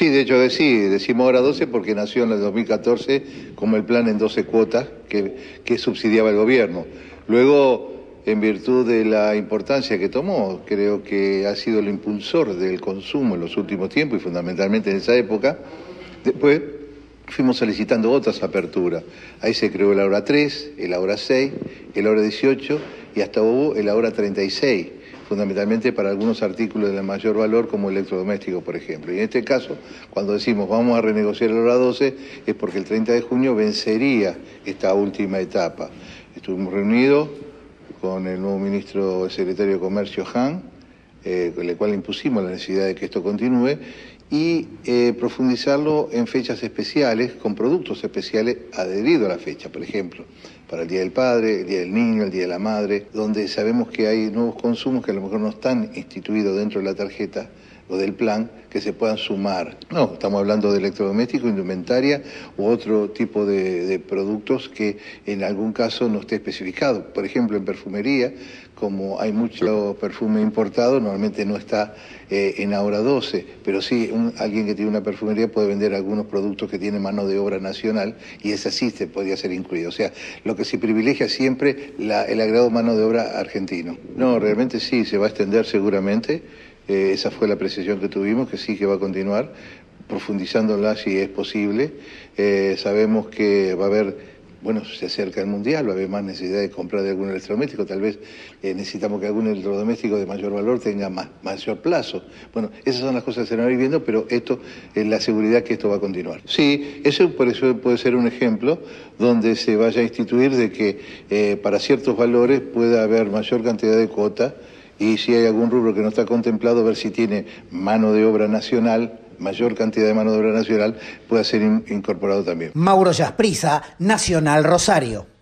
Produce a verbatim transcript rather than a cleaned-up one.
Sí, de hecho sí, decimos ahora doce porque nació en el dos mil catorce como el plan en doce cuotas que, que subsidiaba el gobierno. Luego, en virtud de la importancia que tomó, creo que ha sido el impulsor del consumo en los últimos tiempos y fundamentalmente en esa época, después fuimos solicitando otras aperturas. Ahí se creó el Ahora tres, el Ahora seis, el Ahora dieciocho y hasta hubo el Ahora treinta y seis, fundamentalmente para algunos artículos de mayor valor como electrodomésticos, por ejemplo. Y en este caso, cuando decimos vamos a renegociar el Ahora doce, es porque el treinta de junio vencería esta última etapa. Estuvimos reunidos con el nuevo ministro secretario de Comercio, Han, eh, con el cual impusimos la necesidad de que esto continúe, y eh, profundizarlo en fechas especiales, con productos especiales adheridos a la fecha, por ejemplo, para el Día del Padre, el Día del Niño, el Día de la Madre, donde sabemos que hay nuevos consumos que a lo mejor no están instituidos dentro de la tarjeta o del plan, que se puedan sumar. No, estamos hablando de electrodomésticos, indumentaria u otro tipo de, de productos que en algún caso no esté especificado. Por ejemplo, en perfumería, como hay mucho perfume importado, normalmente no está eh, en Ahora doce, pero sí un, alguien que tiene una perfumería puede vender algunos productos que tienen mano de obra nacional y esa sí se podría ser incluido. O sea, lo que se privilegia siempre la, el agregado mano de obra argentino. No, realmente sí, se va a extender seguramente. Eh, esa fue la precisión que tuvimos, que sí que va a continuar, profundizándola si es posible. Eh, sabemos que va a haber, bueno, se acerca el Mundial, va a haber más necesidad de comprar de algún electrodoméstico, tal vez eh, necesitamos que algún electrodoméstico de mayor valor tenga más, mayor plazo. Bueno, esas son las cosas que se van a ir viendo, pero esto es la seguridad que esto va a continuar. Sí, eso por eso puede ser un ejemplo donde se vaya a instituir de que eh, para ciertos valores pueda haber mayor cantidad de cuota. Y si hay algún rubro que no está contemplado, ver si tiene mano de obra nacional, mayor cantidad de mano de obra nacional, pueda ser in- incorporado también. Mauro Yasprisa, Nacional Rosario.